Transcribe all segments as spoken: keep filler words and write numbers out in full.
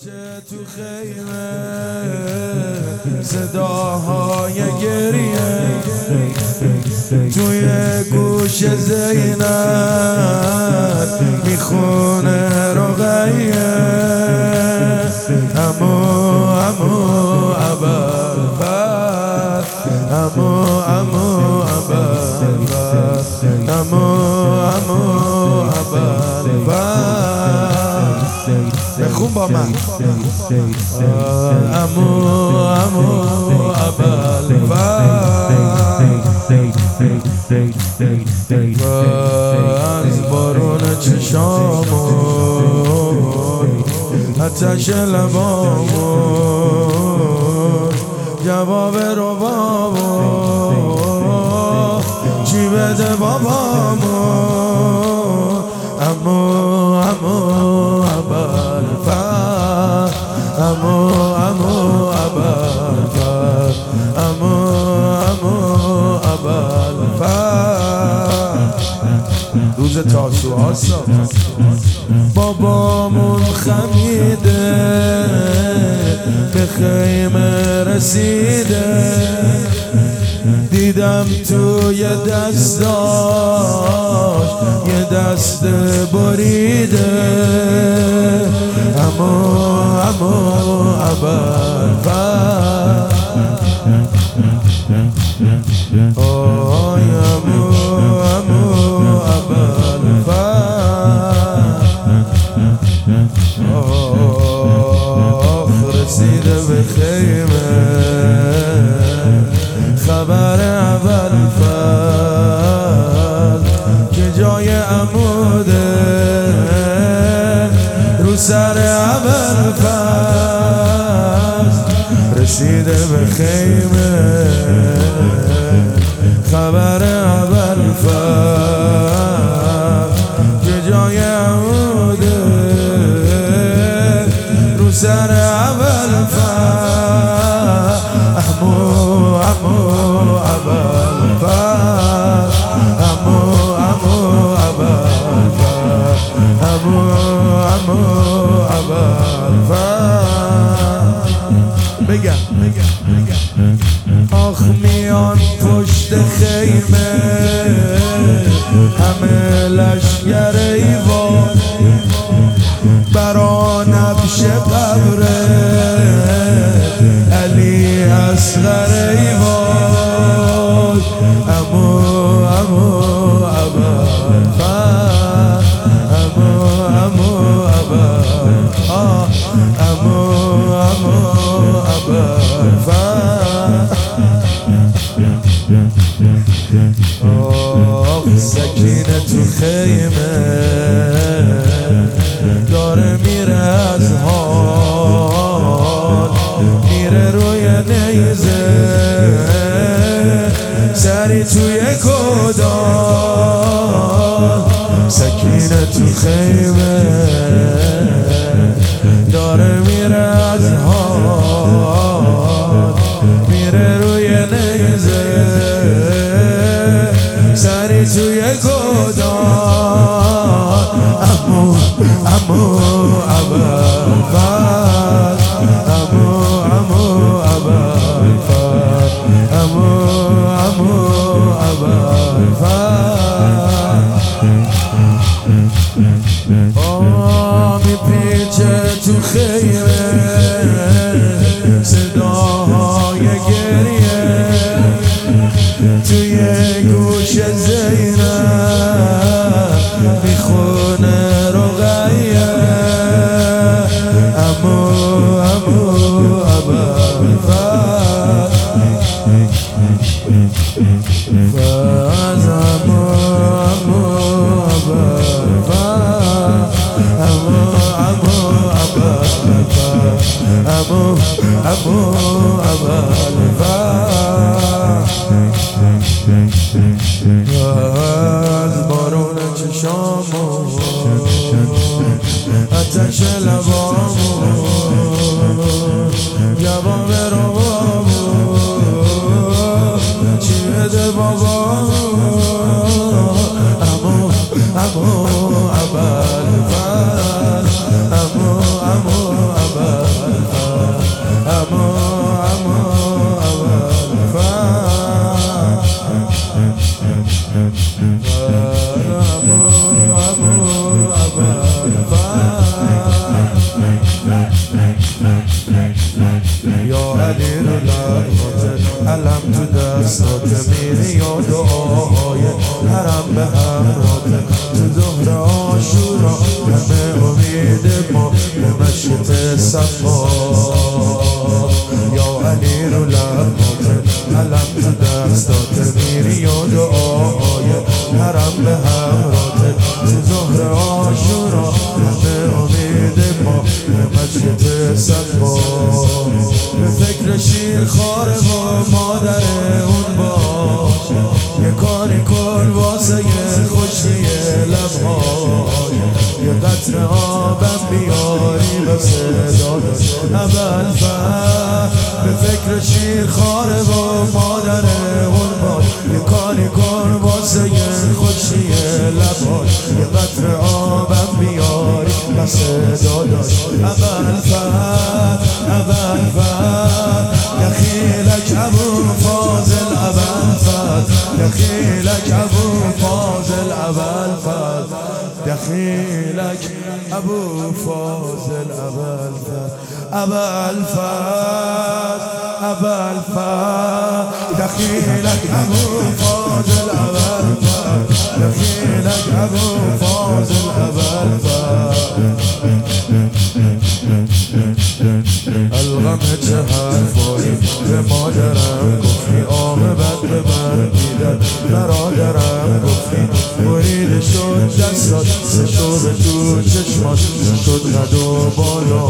پیچه تو خیمه صداهای گریه توی گوش زینب میخونه رقیه امو امو ابوالفضل امو امو ابوالفضل امو امو ابوالفضل بخون با من امو امو ابوالفضل از بارون چشامون آتش لبامون جواب ربامون چی بده بابامون امو امو ابوالفضل امو امو ابوالفضل امو امو ابوالفضل روز تاسوعا بابامون خمیده به خیمه رسیده دیدم توی دستاش یه دست بریده امو امو ابوالفضل آی امو امو ابوالفضل آخ رسیده به خیمه خبر ابوالفضل که جای عموده رو سر ابوالفضل رسیده به خیمه خبر ابوالفضل که جای عموده رو سر ابوالفضل امو امو ابوالفضل امو امو ابوالفضل امو امو ابوالفضل بگم آخ میان پشت خیمه همه لشگر ایوان برا نبش قبره علی اصغر ایوان امو امو ابوالفضل امو امو ابوالفضل امو امو ابوالفضل آه سکینه تو خیمه داره میره از حال میره روی نیزه سری توی کدال سکینه تو خیمه داره میره از حال میره روی نیزه سری توی کدال امو امو ابوالفضل امو امو ابوالفضل امو امو ابوالفضل آه میپیچه تو خیمه صداهای گریه توی گوش زینب میخونه رقیه امو امو ابوالفضل فاز امو امو ابوالفضل امو امو ابوالفضل امو امو ابوالفضل از بارون چشامون آتش لبامون جواب ربامون چی بده بابامون امو امو ابوالفضل امو امو ابوالفضل یا علی رو لبات علم تو دستات میری یا دعاهای حرم به همراته تو ظهر عاشورا همه امید ما به مشیط صفا یا علی رو لبات علم تو دستات میری یا دعاهای حرم به همراته تو ظهر عاشورا همه امید ما به مشیط صفا به فکر شیر خاره و مادر اون باش یه کاری کن واسه یه خوشی لبهای یه قطر آبم بیاری به صدادش اول فر به فکر شیر خاره و مادر اون باش یه کاری کن واسه یه خوشی لبهای یه قطر آبم بیاری به صدادش اول فر اول فر دخیلک ابو فاضل اول فر دخیلک ابو فاضل اول فر دخیلک ابو فاضل اول فر اول فر اول فر دخیلک ابو فاضل اول فر دخیلک ابو فاضل اول فر الغم چه حرفایی به مادرم گفتی عاقبت به من دیدن برادرم گفتی برید شد دستات سشو به تو چشمات شد قد و بالا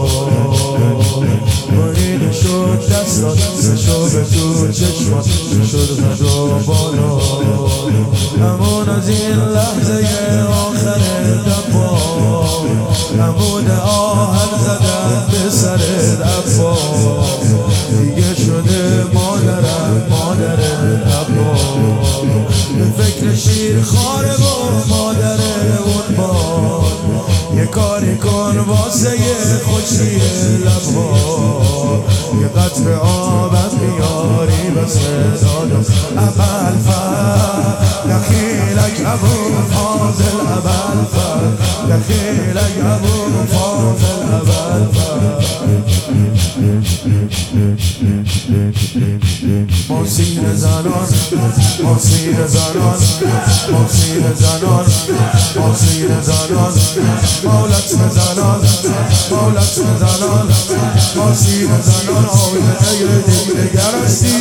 برید شد دستات سشو به تو چشمات شد قد و بالا همون از این لحظه آخر دبا همون آهن زدن به سر دبا دیگه شده مادرم مادر دبا به فکر شیر خاره و مادر اون باد یه کاری کن واسه یه خوشی لبها یه قطر آبم بیاری به صدادم اول فر دخیلک ابو فاضل اول فر دخیلک ابو فاضل اول فر موسیقی زنان موسیقی زنان موسیقی زنان موسیقی زنان مولت زنان مولت زنان موسیقی زنان آینه دیگر هستی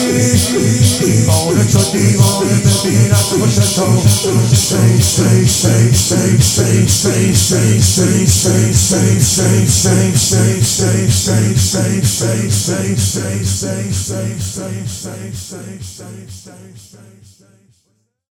آنه چو دیوانه ببیند خوش تو سی سی سی سی سی سی سی سی سی سی سی سی سی سی سی